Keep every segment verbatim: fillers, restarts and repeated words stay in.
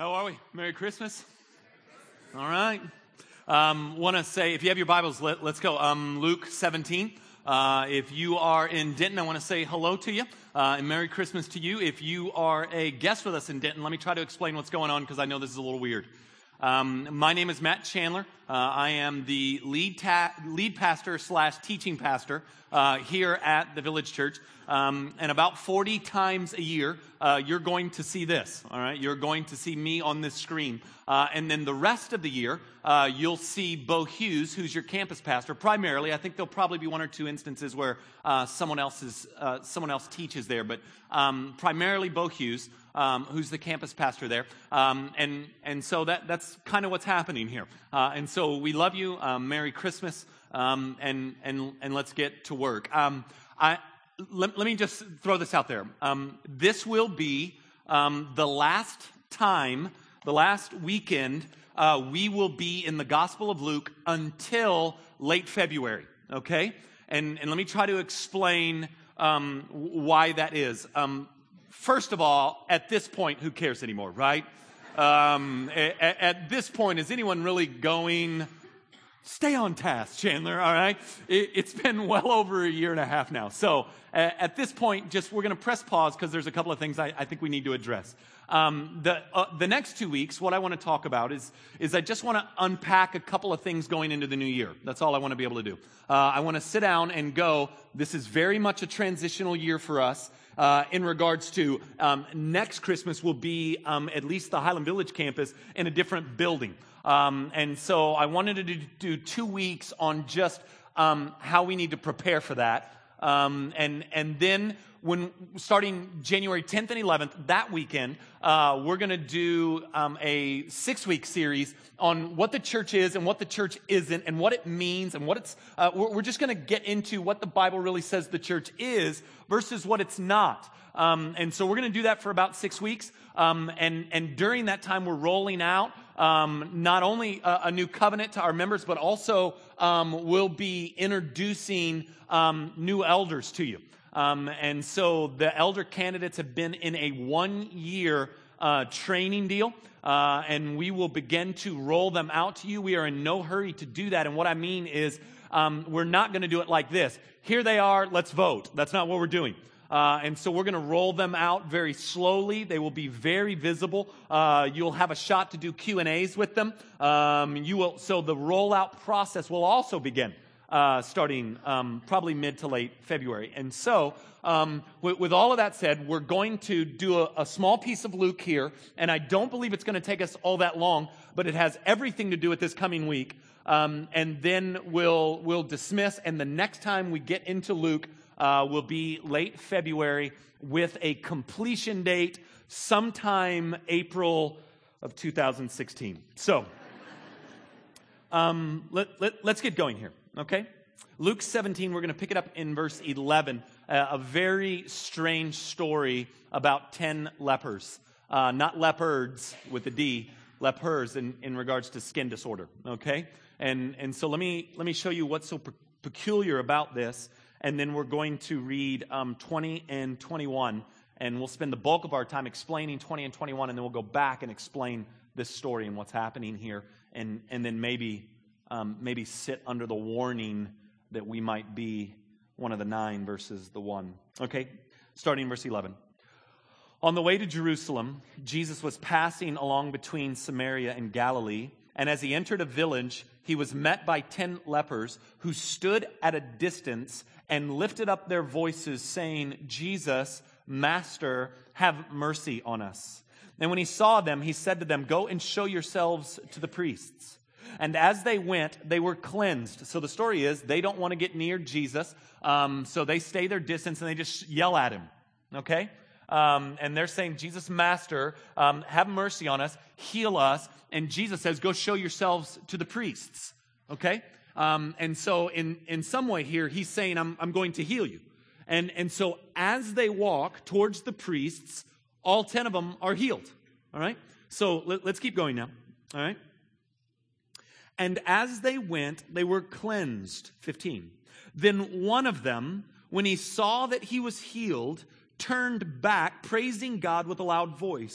How are we? Merry Christmas. All right. Um, want to say, if you have your Bibles, let, let's go. Um, Luke seventeen. Uh, if you are in Denton, I want to say hello to you uh, and Merry Christmas to you. If you are a guest with us in Denton, let me try to explain what's going on because I know this is a little weird. Um, my name is Matt Chandler. Uh, I am the lead ta- lead pastor slash teaching pastor uh, here at the Village Church. Um, and about forty times a year, uh, you're going to see this, all right? You're going to see me on this screen. Uh, and then the rest of the year, uh, you'll see Bo Hughes, who's your campus pastor, primarily. I think there'll probably be one or two instances where uh, someone else is, uh, someone else teaches there, but um, primarily Bo Hughes, um, who's the campus pastor there. Um, and and so that that's kind of what's happening here. Uh, and so we love you. Um, Merry Christmas, um, and and and let's get to work. Um, I. Let, let me just throw this out there. Um, this will be um, the last time, the last weekend, uh, we will be in the Gospel of Luke until late February, okay? And, and let me try to explain um, why that is. Um, first of all, at this point, who cares anymore, right? Um, at, at this point, is anyone really going... Stay on task, Chandler, all right? It, it's been well over a year and a half now. So uh, at this point, just we're going to press pause because there's a couple of things I, I think we need to address. Um, the uh, the next two weeks, what I want to talk about is, is I just want to unpack a couple of things going into the new year. That's all I want to be able to do. Uh, I want to sit down and go, this is very much a transitional year for us. Uh, in regards to um, next Christmas will be um, at least the Highland Village campus in a different building. Um, and so I wanted to do, do two weeks on just um, how we need to prepare for that. Um, and and then when starting January tenth and eleventh, that weekend, uh, we're going to do um, a six-week series on what the church is and what the church isn't and what it means and what it's, uh, we're, we're just going to get into what the Bible really says the church is versus what it's not. Um, and so we're going to do that for about six weeks. Um, and, and during that time, we're rolling out um, not only a, a new covenant to our members, but also um, we'll be introducing um, new elders to you. Um, and so the elder candidates have been in a one-year uh, training deal, uh, and we will begin to roll them out to you. We are in no hurry to do that. And what I mean is um, we're not going to do it like this. Here they are, let's vote. That's not what we're doing. Uh, and so we're going to roll them out very slowly. They will be very visible. Uh, you'll have a shot to do Q and A's with them. Um, you will. So the rollout process will also begin uh, starting um, probably mid to late February. And so um, with, with all of that said, we're going to do a, a small piece of Luke here. And I don't believe it's going to take us all that long, but it has everything to do with this coming week. Um, and then we'll we'll dismiss. And the next time we get into Luke, Uh, will be late February with a completion date sometime April of two thousand sixteen. So, um, let, let, let's get going here, okay? Luke seventeen, we're going to pick it up in verse eleven, uh, a very strange story about ten lepers. Uh, not leopards with a D, lepers in, in regards to skin disorder, okay? And, and so let me, let me show you what's so pe- peculiar about this. And then we're going to read um, twenty and twenty-one, and we'll spend the bulk of our time explaining twenty and twenty-one, and then we'll go back and explain this story and what's happening here, and and then maybe um, maybe sit under the warning that we might be one of the nine versus the one. Okay, starting verse eleven. On the way to Jerusalem, Jesus was passing along between Samaria and Galilee, and as he entered a village, he was met by ten lepers who stood at a distance and lifted up their voices, saying, Jesus, Master, have mercy on us. And when he saw them, he said to them, go and show yourselves to the priests. And as they went, they were cleansed. So the story is, they don't want to get near Jesus, um, so they stay their distance and they just yell at him, okay? Um, and they're saying, Jesus, Master, um, have mercy on us, heal us. And Jesus says, go show yourselves to the priests, okay? Um, and so in, in some way here, he's saying, I'm, I'm going to heal you. And, and so as they walk towards the priests, all ten of them are healed, all right? So let, let's keep going now, all right? And as they went, they were cleansed, fifteen. Then one of them, when he saw that he was healed, turned back, praising God with a loud voice.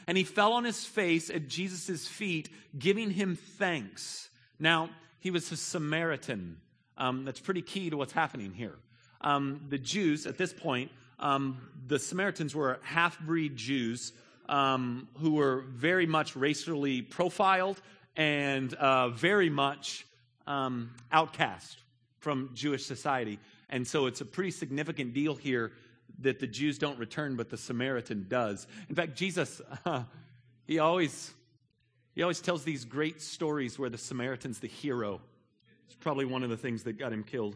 and he fell on his face at Jesus' feet, giving him thanks. Now, he was a Samaritan. Um, that's pretty key to what's happening here. Um, the Jews, at this point, um, the Samaritans were half-breed Jews um, who were very much racially profiled and uh, very much um, outcast from Jewish society. And so it's a pretty significant deal here that the Jews don't return, but the Samaritan does. In fact, Jesus, uh, he always he always tells these great stories where the Samaritan's the hero. It's probably one of the things that got him killed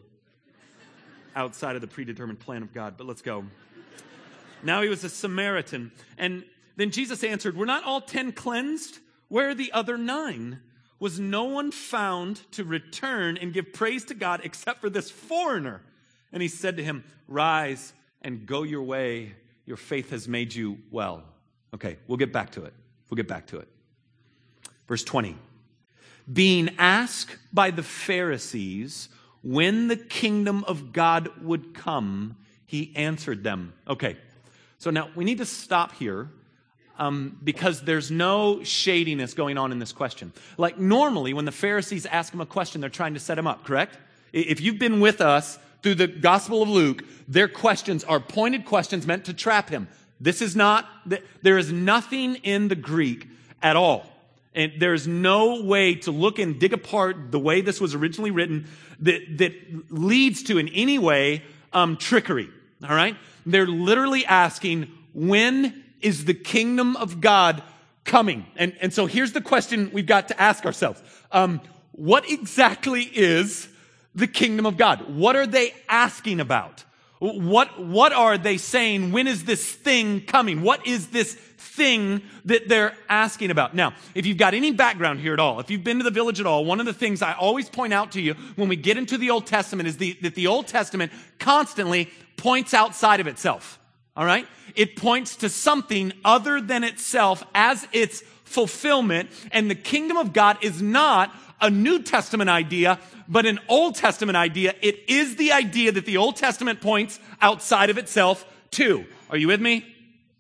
outside of the predetermined plan of God. But let's go. Now he was a Samaritan. And then Jesus answered, "Were not all ten cleansed? Where are the other nine? Was no one found to return and give praise to God except for this foreigner?" And he said to him, "Rise and go your way. Your faith has made you well." Okay, we'll get back to it. We'll get back to it. Verse twenty. Being asked by the Pharisees when the kingdom of God would come, he answered them. Okay, so now we need to stop here um, because there's no shadiness going on in this question. Like normally when the Pharisees ask him a question, they're trying to set him up, correct? If you've been with us through the Gospel of Luke, their questions are pointed questions meant to trap him. This is not, there is nothing in the Greek at all. And there's no way to look and dig apart the way this was originally written that, that leads to in any way um, trickery. All right? They're literally asking, when is the kingdom of God coming? And, and so here's the question we've got to ask ourselves. Um, what exactly is the kingdom of God? What are they asking about? What, what are they saying? When is this thing coming? What is this thing that they're asking about? Now, if you've got any background here at all, if you've been to the village at all, one of the things I always point out to you when we get into the Old Testament is the, that the Old Testament constantly points outside of itself. All right? It points to something other than itself as its fulfillment. And the kingdom of God is not a New Testament idea, but an Old Testament idea. It is the idea that the Old Testament points outside of itself to. Are you with me?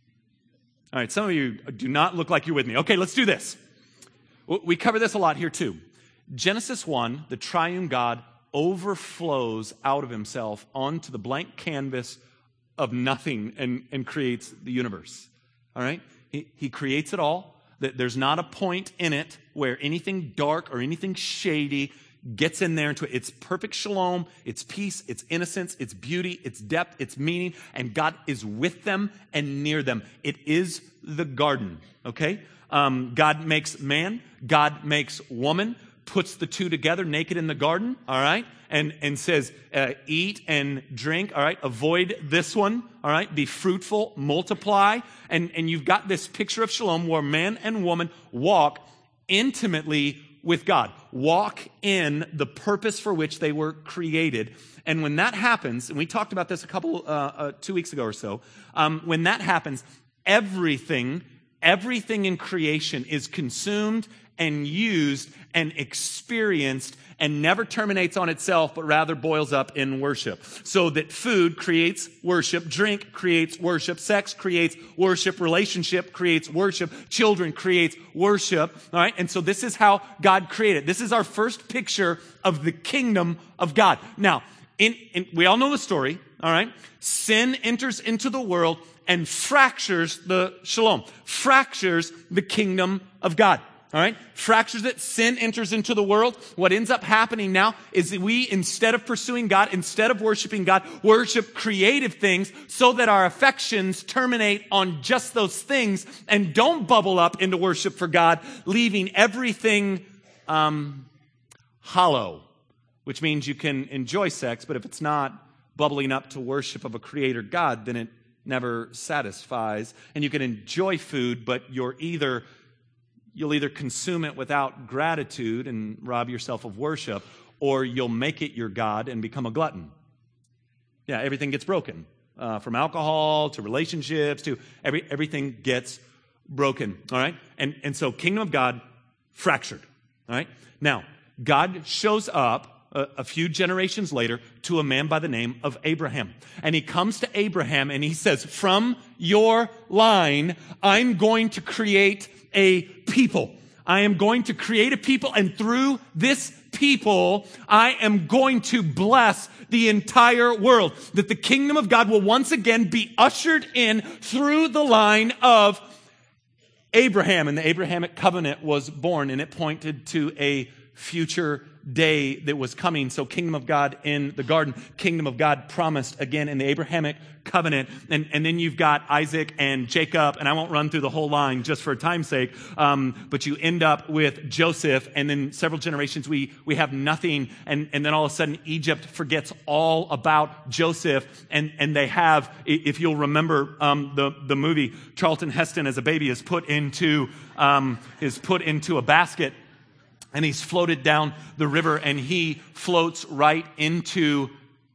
All right, some of you do not look like you're with me. Okay, let's do this. We cover this a lot here too. Genesis one, the triune God overflows out of himself onto the blank canvas of nothing and, and creates the universe. All right? He, he creates it all. There's not a point in it where anything dark or anything shady gets in there into it. It's perfect shalom, it's peace, it's innocence, it's beauty, it's depth, it's meaning, and God is with them and near them. It is the garden, okay? Um, God makes man, God makes woman, puts the two together naked in the garden, all right? And, and says, uh, eat and drink, all right? Avoid this one, all right? Be fruitful, multiply. And, and you've got this picture of shalom where man and woman walk intimately with God. Walk in the purpose for which they were created. And when that happens, and we talked about this a couple, uh, uh, two weeks ago or so, um, when that happens, everything, everything in creation is consumed and used and experienced and never terminates on itself, but rather boils up in worship. So that food creates worship, drink creates worship, sex creates worship, relationship creates worship, children creates worship, all right? And so this is how God created. This is our first picture of the kingdom of God. Now, in, in, we all know the story, all right? Sin enters into the world and fractures the shalom, fractures the kingdom of God. All right? Fractures it, sin enters into the world. What ends up happening now is that we, instead of pursuing God, instead of worshiping God, worship creative things so that our affections terminate on just those things and don't bubble up into worship for God, leaving everything um, hollow, which means you can enjoy sex, but if it's not bubbling up to worship of a creator God, then it never satisfies. And you can enjoy food, but you're either You'll either consume it without gratitude and rob yourself of worship, or you'll make it your God and become a glutton. Yeah, everything gets broken. Uh, from alcohol to relationships to every everything gets broken. All right? And, and so kingdom of God fractured. All right? Now, God shows up a, a few generations later, to a man by the name of Abraham. And he comes to Abraham and he says, from your line, I'm going to create a people. I am going to create a people, and through this people, I am going to bless the entire world. That the kingdom of God will once again be ushered in through the line of Abraham. And the Abrahamic covenant was born, and it pointed to a future day that was coming. So kingdom of God in the garden, kingdom of God promised again in the Abrahamic covenant. And, and then you've got Isaac and Jacob, and I won't run through the whole line just for time's sake, um, but you end up with Joseph, and then several generations we, we have nothing, and, and then all of a sudden Egypt forgets all about Joseph, and, and they have, if you'll remember um, the, the movie, Charlton Heston as a baby is put into, um, is put into a basket, and he's floated down the river, and he floats right into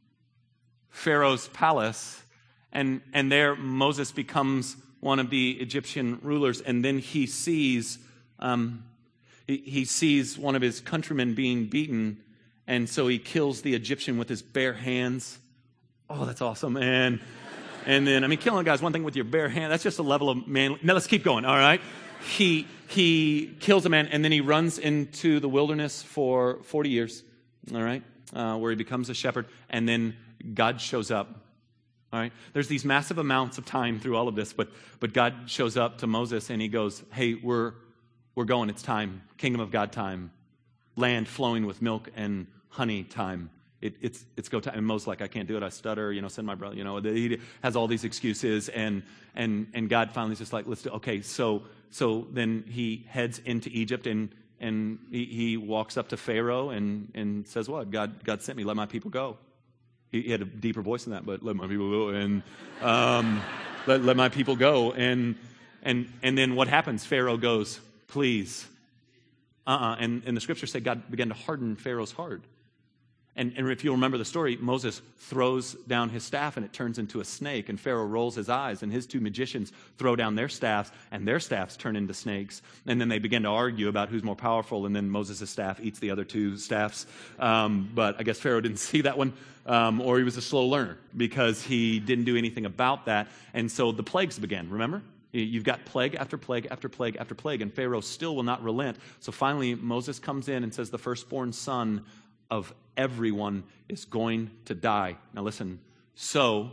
Pharaoh's palace. And, and there Moses becomes one of the Egyptian rulers. And then he sees, um, he, he sees one of his countrymen being beaten. And so he kills the Egyptian with his bare hands. Oh, that's awesome. And, and then, I mean, killing a guy's one thing with your bare hand. That's just a level of man. Now let's keep going. All right. He, he kills a man, and then he runs into the wilderness for forty years, all right, uh, where he becomes a shepherd, and then God shows up, all right. There's these massive amounts of time through all of this, but but God shows up to Moses, and he goes, hey, we're we're going, it's time, kingdom of God time, land flowing with milk and honey time. It, it's it's go time. And Moses like, I can't do it. I stutter. You know, send my brother. You know, he has all these excuses, and and and God finally is just like, let's do. Okay, so so then he heads into Egypt, and and he, he walks up to Pharaoh and and says, what? God God sent me. Let my people go. He, he had a deeper voice than that, but let my people go, and um, let let my people go. And and and then what happens? Pharaoh goes, please, uh, uh-uh. and and the scriptures say God began to harden Pharaoh's heart. And, and if you'll remember the story, Moses throws down his staff and it turns into a snake, and Pharaoh rolls his eyes, and his two magicians throw down their staffs, and their staffs turn into snakes. And then they begin to argue about who's more powerful, and then Moses' staff eats the other two staffs. Um, but I guess Pharaoh didn't see that one, um, or he was a slow learner because he didn't do anything about that. And so the plagues began, remember? You've got plague after plague after plague after plague, and Pharaoh still will not relent. So finally Moses comes in and says the firstborn son of everyone is going to die. Now listen, so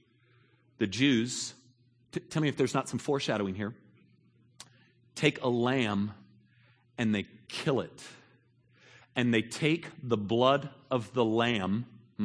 the Jews, t- tell me if there's not some foreshadowing here, take a lamb and they kill it. And they take the blood of the lamb,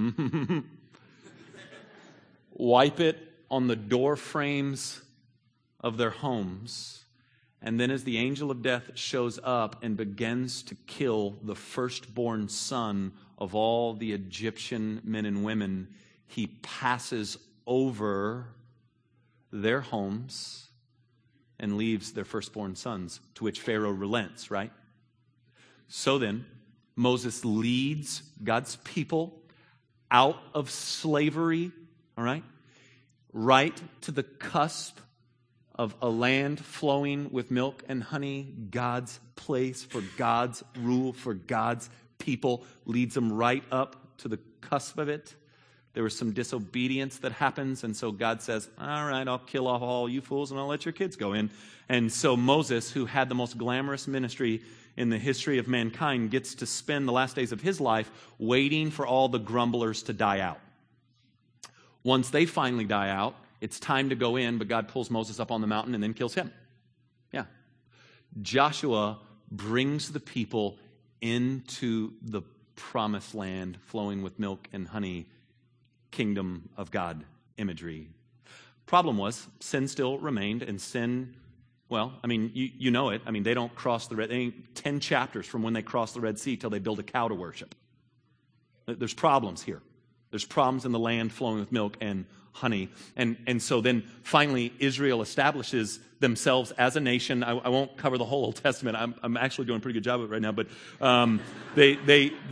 wipe it on the door frames of their homes. And then as the angel of death shows up and begins to kill the firstborn son of all the Egyptian men and women, he passes over their homes and leaves their firstborn sons, to which Pharaoh relents, right? So then, Moses leads God's people out of slavery, all right, right to the cusp of a land flowing with milk and honey, God's place for God's rule, for God's people, leads them right up to the cusp of it. There was some disobedience that happens, and so God says, all right, I'll kill off all you fools, and I'll let your kids go in. And so Moses, who had the most glamorous ministry in the history of mankind, gets to spend the last days of his life waiting for all the grumblers to die out. Once they finally die out, it's time to go in, but God pulls Moses up on the mountain and then kills him. Yeah. Joshua brings the people into the promised land flowing with milk and honey, kingdom of God imagery. Problem was, sin still remained, and sin, well, I mean, you, you know it. I mean, they don't cross the Red, they ain't ten chapters from when they cross the Red Sea till they build a cow to worship. There's problems here. There's problems in the land flowing with milk and honey. And and so then finally Israel establishes themselves as a nation. I, I won't cover the whole Old Testament. I'm I'm actually doing a pretty good job of it right now. But um, they they they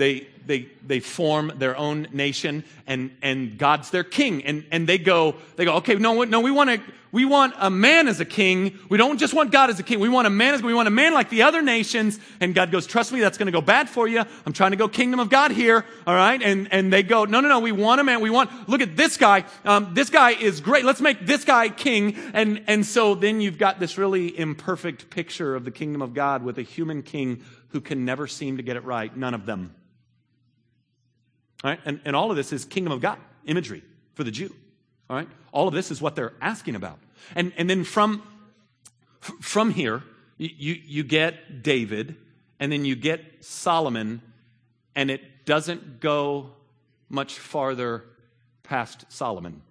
they they form their own nation, and and God's their king, and and they go they go okay no no we want to we want a man as a king. We don't just want God as a king. We want a man as we want a man like the other nations. And God goes, trust me, that's going to go bad for you. I'm trying to go kingdom of God here, all right? And and they go, no no no, we want a man. We want look at this guy. Um, this guy is great. Let's make this guy king. And and so then you've got this really imperfect picture of the kingdom of God with a human king who can never seem to get it right. None of them. All right? And, and all of this is kingdom of God imagery for the Jew. All right? All of this is what they're asking about. And, and then from, from here, you, you get David, and then you get Solomon, and it doesn't go much farther past Solomon.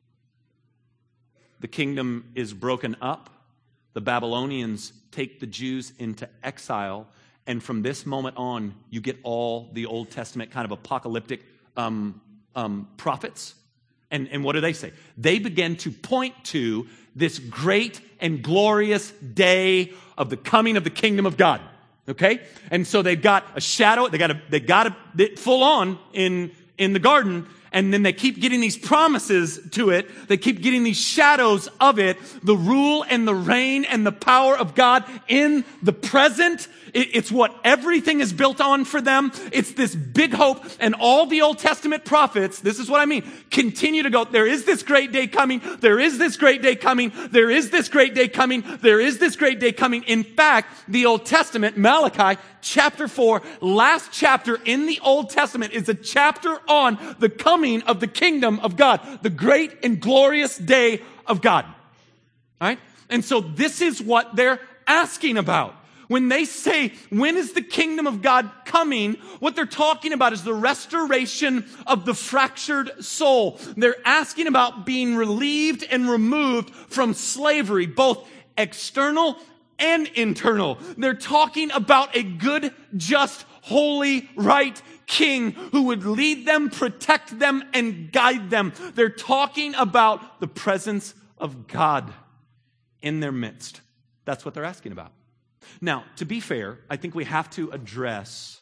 The kingdom is broken up. The Babylonians take the Jews into exile. And from this moment on, you get all the Old Testament kind of apocalyptic um, um, prophets. And, and what do they say? They begin to point to this great and glorious day of the coming of the kingdom of God. Okay? And so they've got a shadow. They got a, they got it full on in, in the garden. And then they keep getting these promises to it. They keep getting these shadows of it. The rule and the reign and the power of God in the present. It, it's what everything is built on for them. It's this big hope. And all the Old Testament prophets, this is what I mean, continue to go, there is this great day coming. There is this great day coming. There is this great day coming. There is this great day coming. In fact, the Old Testament, Malachi chapter four, last chapter in the Old Testament is a chapter on the coming of the kingdom of God, the great and glorious day of God. All right? And so this is what they're asking about. When they say, when is the kingdom of God coming? What they're talking about is the restoration of the fractured soul. They're asking about being relieved and removed from slavery, both external and internal. They're talking about a good, just, holy, right king who would lead them, protect them, and guide them. They're talking about the presence of God in their midst. That's what they're asking about. Now, to be fair, I think we have to address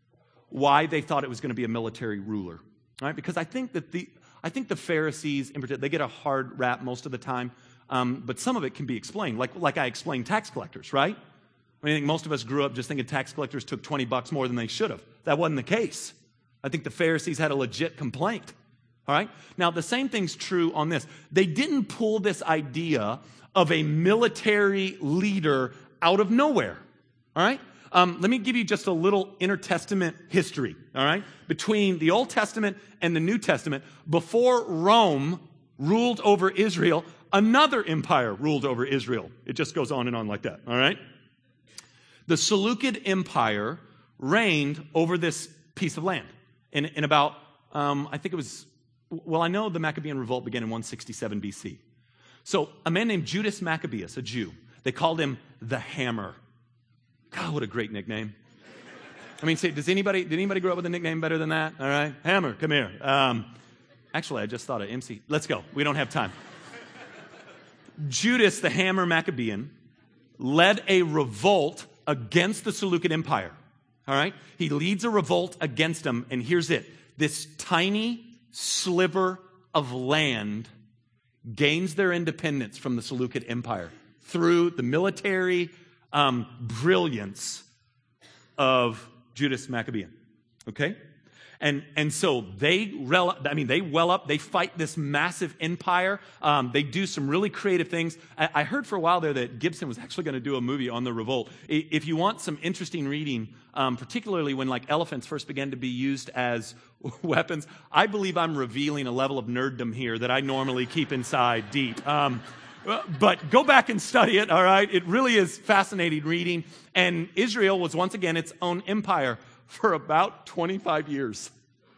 why they thought it was going to be a military ruler, right? Because I think that the I think the Pharisees, in particular, they get a hard rap most of the time, um, but some of it can be explained, like like I explained tax collectors, right? I mean, I think most of us grew up just thinking tax collectors took twenty bucks more than they should have. That wasn't the case. I think the Pharisees had a legit complaint. All right? Now, the same thing's true on this. They didn't pull this idea of a military leader out of nowhere. All right? Um, let me give you just a little intertestament history. All right? Between the Old Testament and the New Testament, before Rome ruled over Israel, another empire ruled over Israel. It just goes on and on like that. All right? The Seleucid Empire reigned over this piece of land in, in about, um, I think it was, well, I know the Maccabean revolt began in one sixty-seven B C. So a man named Judas Maccabeus, a Jew, they called him the Hammer. God, what a great nickname. I mean, say, does anybody, did anybody grow up with a nickname better than that? All right? Hammer, come here. Um, actually, I just thought of M C. Let's go. We don't have time. Judas, the Hammer Maccabean, led a revolt against the Seleucid Empire. All right? He leads a revolt against them, and here's it. This tiny sliver of land gains their independence from the Seleucid Empire through the military um, brilliance of Judas Maccabean. Okay? And and so they, rel- I mean, they well up, they fight this massive empire. Um, they do some really creative things. I, I heard for a while there that Gibson was actually going to do a movie on the revolt. I, if you want some interesting reading, um, particularly when like elephants first began to be used as weapons, I believe I'm revealing a level of nerddom here that I normally keep inside deep. Um, but go back and study it, all right? It really is fascinating reading. And Israel was once again its own empire for about twenty-five years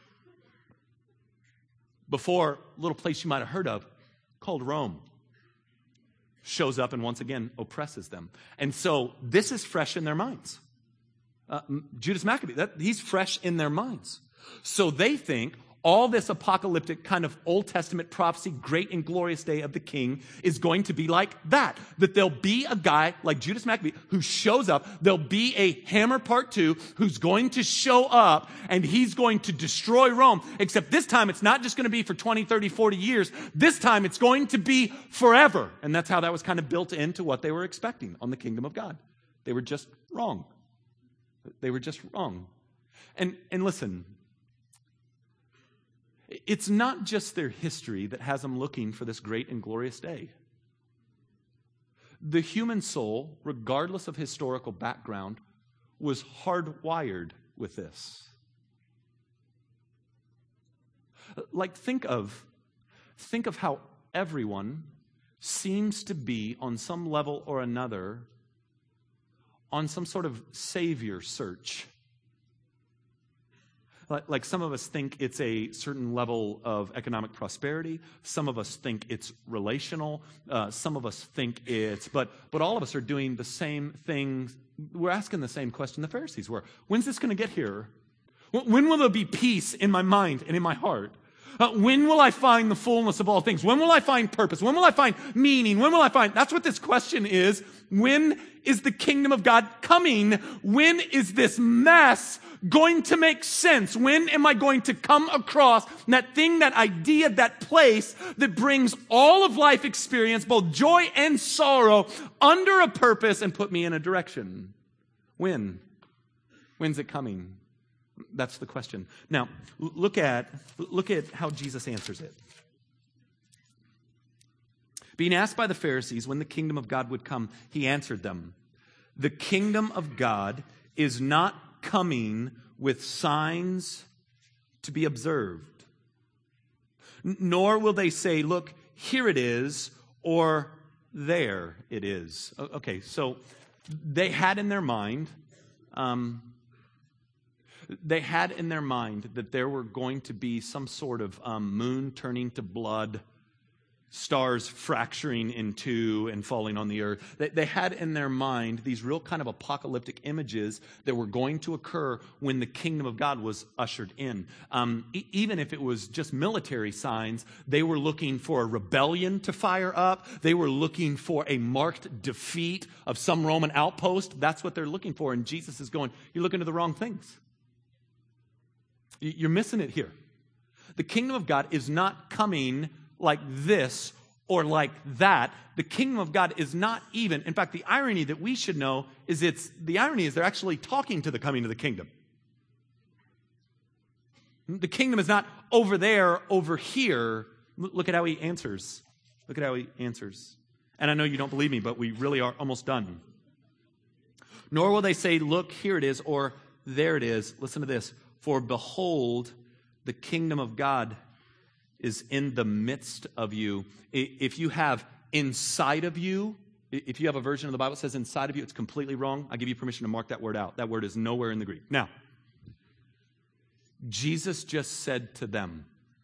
before a little place you might have heard of called Rome shows up and once again oppresses them. And so this is fresh in their minds. Uh, Judas Maccabee, that, he's fresh in their minds. So they think all this apocalyptic kind of Old Testament prophecy, great and glorious day of the king, is going to be like that. That there'll be a guy like Judas Maccabee who shows up. There'll be a Hammer part two who's going to show up, and he's going to destroy Rome. Except this time it's not just going to be for twenty, thirty, forty years. This time it's going to be forever. And that's how that was kind of built into what they were expecting on the kingdom of God. They were just wrong. They were just wrong. And, and listen, it's not just their history that has them looking for this great and glorious day. The human soul, regardless of historical background, was hardwired with this. Like, think of, think of how everyone seems to be, on some level or another, on some sort of savior search. Like, some of us think it's a certain level of economic prosperity. Some of us think it's relational. Uh, some of us think it's, but but all of us are doing the same thing. We're asking the same question the Pharisees were. When's this going to get here? When will there be peace in my mind and in my heart? Uh, when will I find the fullness of all things? When will I find purpose? When will I find meaning? When will I find... That's what this question is. When is the kingdom of God coming? When is this mess going to make sense? When am I going to come across that thing, that idea, that place that brings all of life experience, both joy and sorrow, under a purpose and put me in a direction? When? When's it coming? That's the question. Now, look at, look at how Jesus answers it. Being asked by the Pharisees when the kingdom of God would come, he answered them, "The kingdom of God is not coming with signs to be observed, nor will they say, 'Look, here it is,' or 'there it is.'" Okay, so they had in their mind... Um, They had in their mind that there were going to be some sort of um, moon turning to blood, stars fracturing in two and falling on the earth. They, they had in their mind these real kind of apocalyptic images that were going to occur when the kingdom of God was ushered in. Um, e- even if it was just military signs, they were looking for a rebellion to fire up. They were looking for a marked defeat of some Roman outpost. That's what they're looking for. And Jesus is going, "You're looking to the wrong things. You're missing it here. The kingdom of God is not coming like this or like that. The kingdom of God is not even, in fact, the irony that we should know is it's, the irony is they're actually talking to the coming of the kingdom. The kingdom is not over there, over here. Look at how he answers. Look at how he answers. And I know you don't believe me, but we really are almost done. "Nor will they say, 'Look, here it is,' or 'there it is.' Listen to this. 'For behold, the kingdom of God is in the midst of you.'" If you have inside of you, if you have a version of the Bible that says inside of you, it's completely wrong. I give you permission to mark that word out. That word is nowhere in the Greek. Now, Jesus just said to them,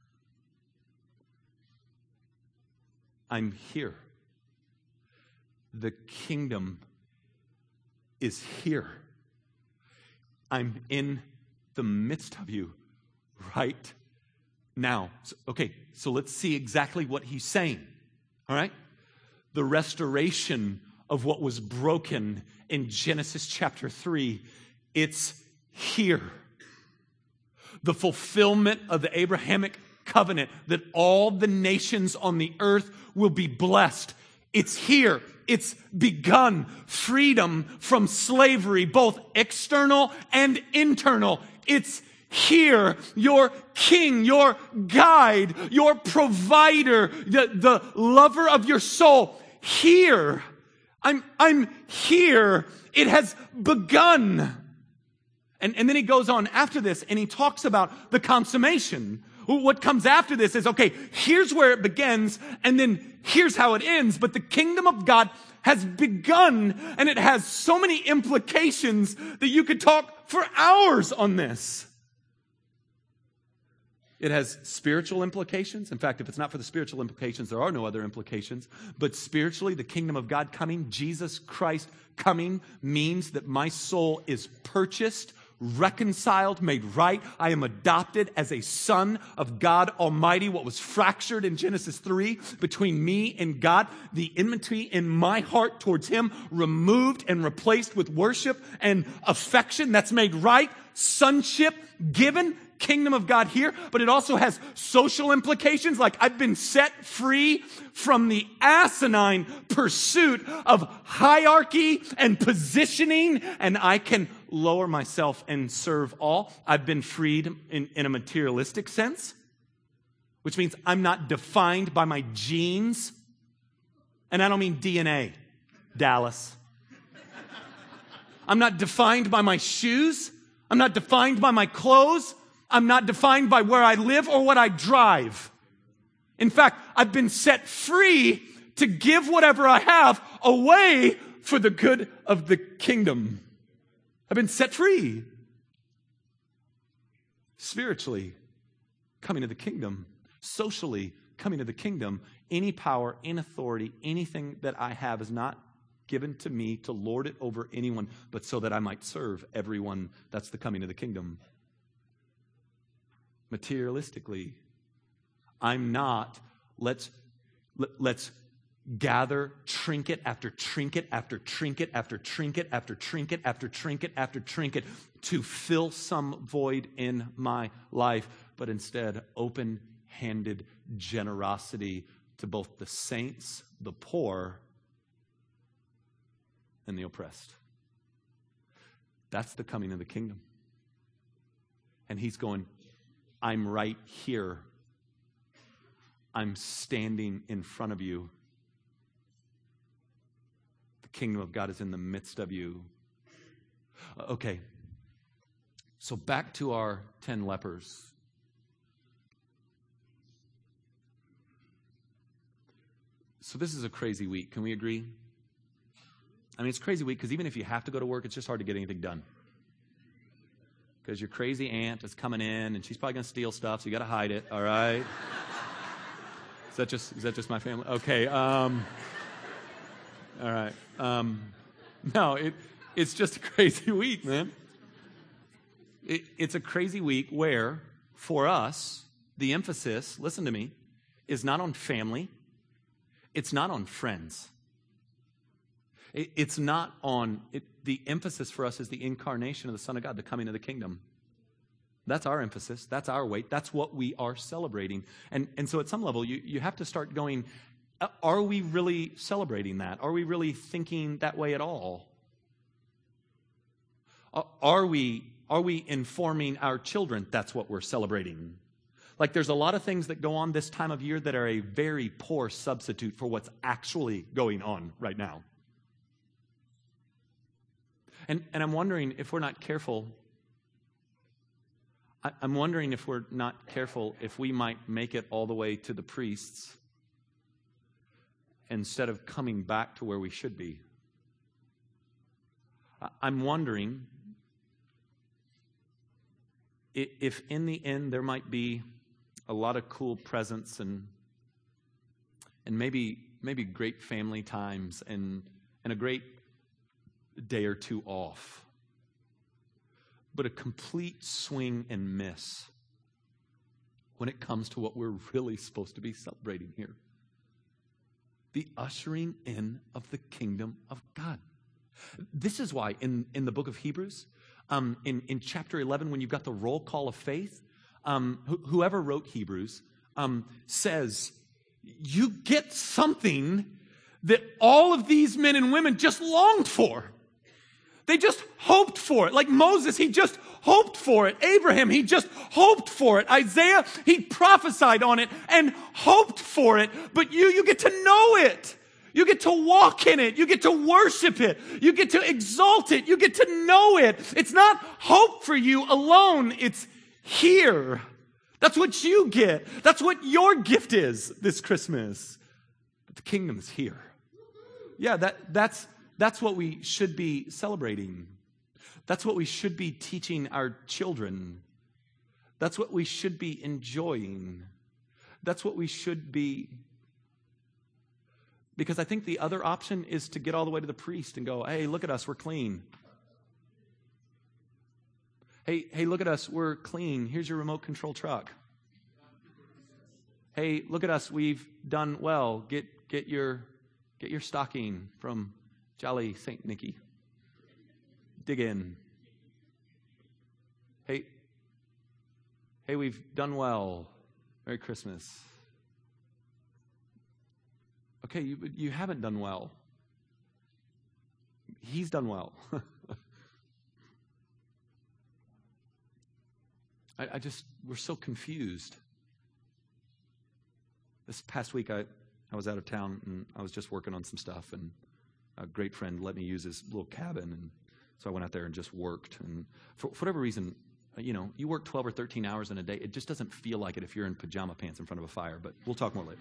"I'm here. The kingdom is here. I'm in the midst of you right now." So, okay, so let's see exactly what he's saying. All right? The restoration of what was broken in Genesis chapter three, it's here. The fulfillment of the Abrahamic covenant that all the nations on the earth will be blessed. It's here. It's begun. Freedom from slavery, both external and internal. It's here. Your king, your guide, your provider, the, the lover of your soul. Here. I'm, I'm here. It has begun. And, and then he goes on after this and he talks about the consummation. What comes after this is, okay, here's where it begins and then here's how it ends. But the kingdom of God has begun and it has so many implications that you could talk for hours on this. It has spiritual implications. In fact, if it's not for the spiritual implications, there are no other implications. But spiritually, the kingdom of God coming, Jesus Christ coming, means that my soul is purchased reconciled, made right. I am adopted as a son of God Almighty. What was fractured in Genesis three between me and God, the enmity in my heart towards him, removed and replaced with worship and affection. That's made right. Sonship given. Kingdom of God here, but it also has social implications. Like I've been set free from the asinine pursuit of hierarchy and positioning, and I can lower myself and serve all. I've been freed in, in a materialistic sense, which means I'm not defined by my genes. And I don't mean D N A, Dallas. I'm not defined by my shoes. I'm not defined by my clothes. I'm not defined by where I live or what I drive. In fact, I've been set free to give whatever I have away for the good of the kingdom. I've been set free. Spiritually, coming to the kingdom. Socially, coming to the kingdom. Any power, any authority, anything that I have is not given to me to lord it over anyone, but so that I might serve everyone. That's the coming to the kingdom. Materialistically, I'm not, let's, let, let's gather trinket after trinket after trinket after trinket after trinket after trinket after trinket to fill some void in my life, but instead open-handed generosity to both the saints, the poor, and the oppressed. That's the coming of the kingdom. And he's going, I'm right here. I'm standing in front of you. The kingdom of God is in the midst of you. Okay. So back to our ten lepers. So this is a crazy week. Can we agree? I mean, it's a crazy week because even if you have to go to work, it's just hard to get anything done. Because your crazy aunt is coming in, and she's probably going to steal stuff, so you got to hide it, all right? Is that just is that just my family? Okay. Um, all right. Um, no, it it's just a crazy week, man. It, it's a crazy week where, for us, the emphasis, listen to me, is not on family. It's not on friends. It, it's not on... It, the emphasis for us is the incarnation of the Son of God, the coming of the kingdom. That's our emphasis. That's our weight. That's what we are celebrating. And, and so at some level, you, you have to start going, are we really celebrating that? Are we really thinking that way at all? Are we, are we informing our children that's what we're celebrating? Like there's a lot of things that go on this time of year that are a very poor substitute for what's actually going on right now. And, and I'm wondering if we're not careful, I, I'm wondering if we're not careful if we might make it all the way to the priests instead of coming back to where we should be. I, I'm wondering if, if in the end there might be a lot of cool presents and and maybe maybe great family times and and a great day or two off, but a complete swing and miss when it comes to what we're really supposed to be celebrating here. The ushering in of the kingdom of God. This is why in, in the book of Hebrews, um, in, in chapter eleven, when you've got the roll call of faith, um, wh- whoever wrote Hebrews um, says, you get something that all of these men and women just longed for. They just hoped for it. Like Moses, he just hoped for it. Abraham, he just hoped for it. Isaiah, he prophesied on it and hoped for it. But you, you get to know it. You get to walk in it. You get to worship it. You get to exalt it. You get to know it. It's not hope for you alone. It's here. That's what you get. That's what your gift is this Christmas. But the kingdom is here. Yeah, that, that's... That's what we should be celebrating. That's what we should be teaching our children. That's what we should be enjoying. That's what we should be. Because I think the other option is to get all the way to the priest and go, hey, look at us, we're clean. Hey, hey, look at us. We're clean. Here's your remote control truck. Hey, look at us. We've done well. Get get your get your stocking from Jolly Saint Nicky. Dig in. Hey, hey, we've done well. Merry Christmas. Okay, you you haven't done well. He's done well. I, I just, we're so confused. This past week, I, I was out of town, and I was just working on some stuff, and a great friend let me use his little cabin, and so I went out there and just worked. And for, for whatever reason, you know, you work twelve or thirteen hours in a day. It just doesn't feel like it if you're in pajama pants in front of a fire, but we'll talk more later.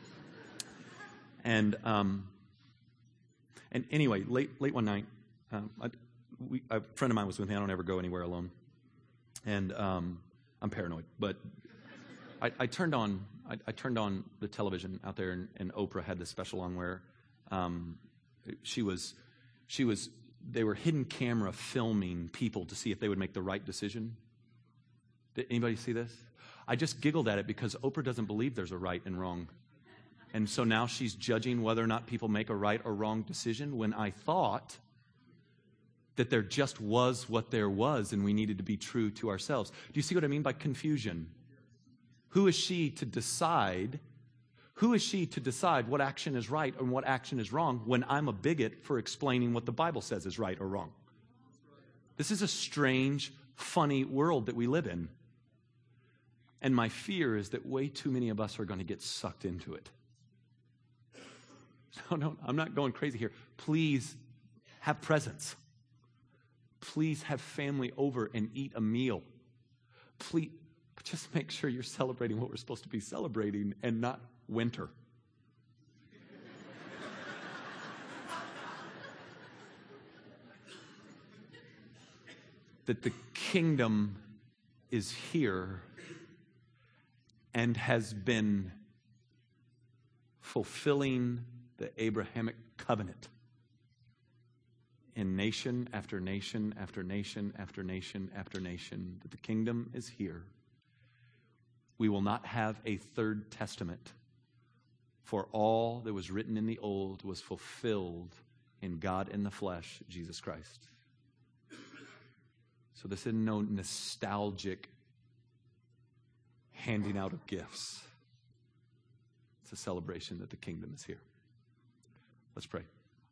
And um, and anyway, late late one night, um, I, we, a friend of mine was with me. I don't ever go anywhere alone, and um, I'm paranoid. But I, I turned on I, I turned on the television out there, and, and Oprah had this special on where um, she was she was they were hidden camera filming people to see if they would make the right decision. Did anybody see this? I just giggled at it because Oprah doesn't believe there's a right and wrong. And so now she's judging whether or not people make a right or wrong decision, when I thought that there just was what there was, and we needed to be true to ourselves. Do you see what I mean by confusion? Who is she to decide? Who is she to decide what action is right and what action is wrong when I'm a bigot for explaining what the Bible says is right or wrong? This is a strange, funny world that we live in. And my fear is that way too many of us are going to get sucked into it. No, no, I'm not going crazy here. Please have presence. Please have family over and eat a meal. Please, just make sure you're celebrating what we're supposed to be celebrating and not winter. That the kingdom is here and has been fulfilling the Abrahamic covenant in nation after nation after nation after nation after nation, that the kingdom is here. We will not have a third testament, for all that was written in the old was fulfilled in God in the flesh, Jesus Christ. So this is no nostalgic handing out of gifts. It's a celebration that the kingdom is here. Let's pray.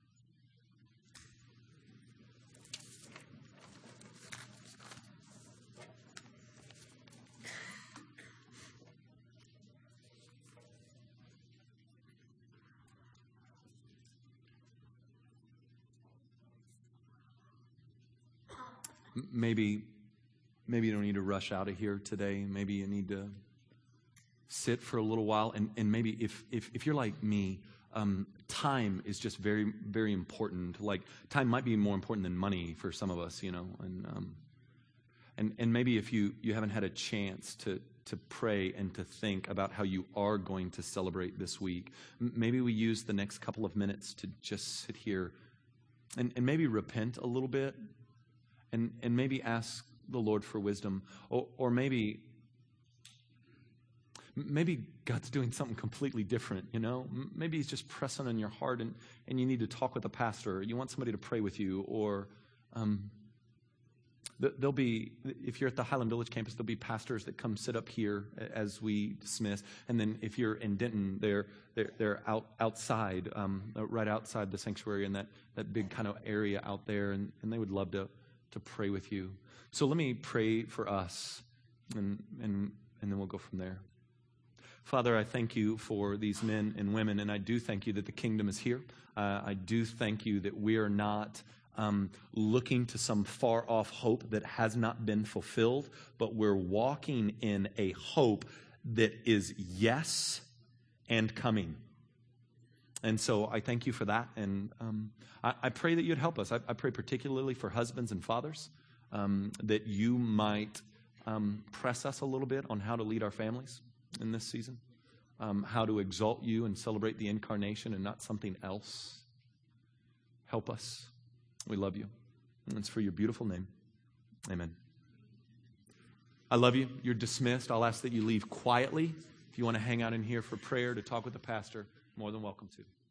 Maybe, maybe you don't need to rush out of here today. Maybe you need to sit for a little while. And, and maybe if, if, if you're like me, um, time is just very, very important. Like, time might be more important than money for some of us, you know. And um, and and maybe if you, you haven't had a chance to, to pray and to think about how you are going to celebrate this week, m- maybe we use the next couple of minutes to just sit here and, and maybe repent a little bit. And and maybe ask the Lord for wisdom. Or or maybe maybe God's doing something completely different, you know? Maybe he's just pressing on your heart, and, and you need to talk with a pastor, or you want somebody to pray with you, or um, there'll be, if you're at the Highland Village campus, there'll be pastors that come sit up here as we dismiss. And then if you're in Denton, they're they're, they're out outside, um, right outside the sanctuary in that, that big kind of area out there, and, and they would love to to pray with you. So let me pray for us, and and and then we'll go from there. Father, I thank you for these men and women, and I do thank you that the kingdom is here. Uh, I do thank you that we are not um, looking to some far-off hope that has not been fulfilled, but we're walking in a hope that is yes and coming. And so I thank you for that, and um, I, I pray that you'd help us. I, I pray particularly for husbands and fathers, um, that you might um, press us a little bit on how to lead our families in this season, um, how to exalt you and celebrate the incarnation and not something else. Help us. We love you. And it's for your beautiful name. Amen. I love you. You're dismissed. I'll ask that you leave quietly. If you want to hang out in here for prayer, to talk with the pastor, more than welcome to.